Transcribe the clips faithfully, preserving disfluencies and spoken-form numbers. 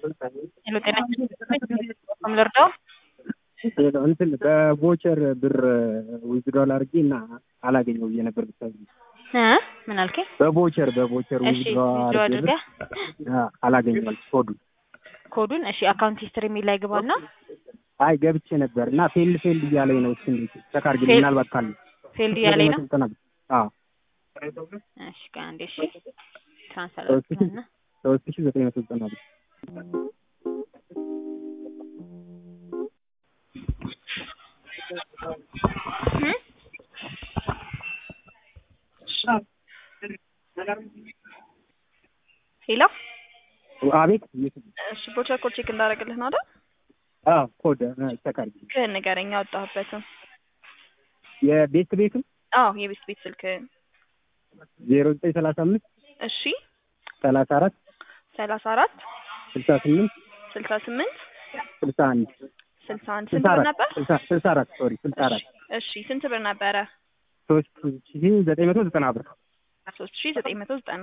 ሄሎ ጤና ይስጥልኝ ልርዳው? እንትን በቮቸር ብር ዊዝድሮል አድርጌ እና አላገኘው ብዬ ነበር ብታይ እ ምን አልከኝ? በቮቸር በቮቸር እሺ ዊዝድሮል አድርጌ አላገኘው ኮዱን ኮዱን እሺ አካውንት ሂስትሪ የሚል ላይ ግባና አይ ገብቼ ነበር እና ፌል ፌል እያለኝ ነው። እሺ እንዴት ተካርግ ምናልባት ካለ ፌል እያለኝ ነው። አዎ እሺ ካንዴ እሺ ትራንስፈር አድርገና ሶስት ሺህ ዘጠኝ መቶ ዘጠና ብር ሄሎ አቤት። እሺ ቦቸር ኮድ ቼክ እንዳደረግልህ ነው አይደል? አዎ ኮድ ተካርግ ከነገረኛ አወጣህበትም የቤት ቤቱ አዎ የቤት ቤት ስልክ ዜሮ ዘጠኝ ሰላሳ አምስት እሺ ሰላሳ አራት ሰላሳ አራት ስልሳ ስምንት ስልሳ ስምንት ስልሳ አንድ ስልሳ አንድ ስንት ብር ነበር? ስልሳ አራት ሶሪ ስልሳ አራት እሺ ስንት ብር ነበረ? ሶስት ሺህ ዘጠኝ መቶ ዘጠና ብር ሶስት ሺህ ዘጠኝ መቶ ዘጠና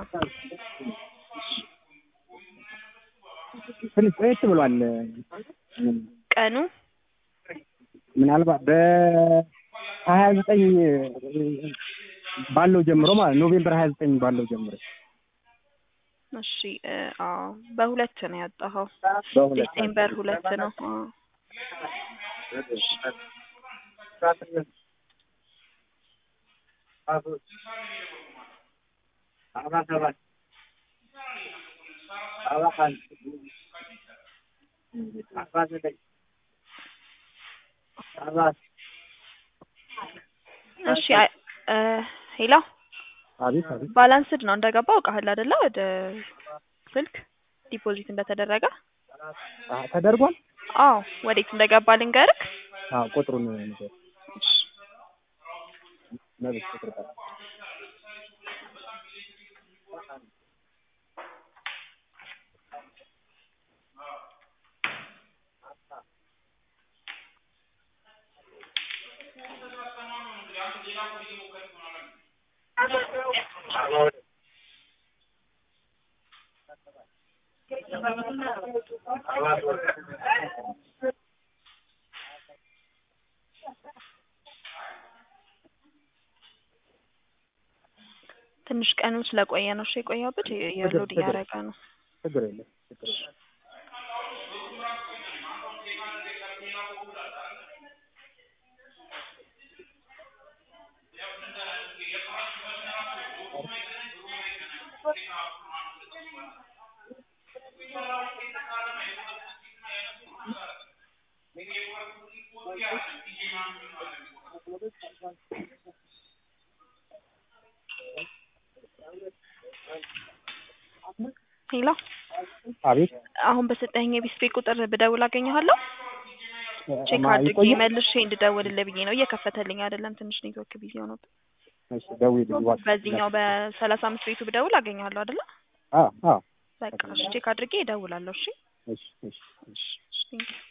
ትንሽ ቆየት ብሏል። ቀኑ ምናልባት በሀያ ዘጠኝ ባለው ጀምሮ ማለት ኖቬምበር ሀያ ዘጠኝ ባለው ጀምሮ። እሺ አዎ በሁለት ነው ያጣኸው። ዲሴምበር ሁለት ነው። እሺ ሄሎ አቤት አቤት። ባላንስድ ነው እንደገባው አውቃለሁ አይደለ? ወደ ስልክ ዲፖዚት እንደተደረገ ተደርጓል። አዎ ወዴት እንደገባ ልንገርክ? አዎ ቁጥሩን ነገር ነብስ ቁጥሩ ትንሽ ቀኑ ስለቆየ ነው። እሺ የቆየበት የሎድ እያደረገ ነው። ችግር የለም ችግር የለም። ሄሎ አቤት። አሁን በሰጠኝ የቢስ ቤት ቁጥር ብደውል አገኘሃለሁ? ቼክ አድርጌ መልሼ እንድደውልልህ ብዬ ነው። እየከፈተልኝ አይደለም፣ ትንሽ ኔትወርክ ቢዚ ሆኖ። እሺ ደውዪልኝ። በዚህኛው በሰላሳ አምስት ቤቱ ብደውል አገኘሃለሁ አይደለ? አዎ አዎ በቃ እሺ ቼክ አድርጌ እደውላለሁ። እሺ እሺ እሺ እሺ